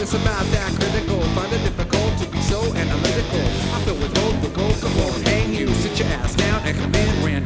It's about that critical. Find it difficult to be so analytical. I feel with hope, the gold, come on, hang you, sit your ass down and come in,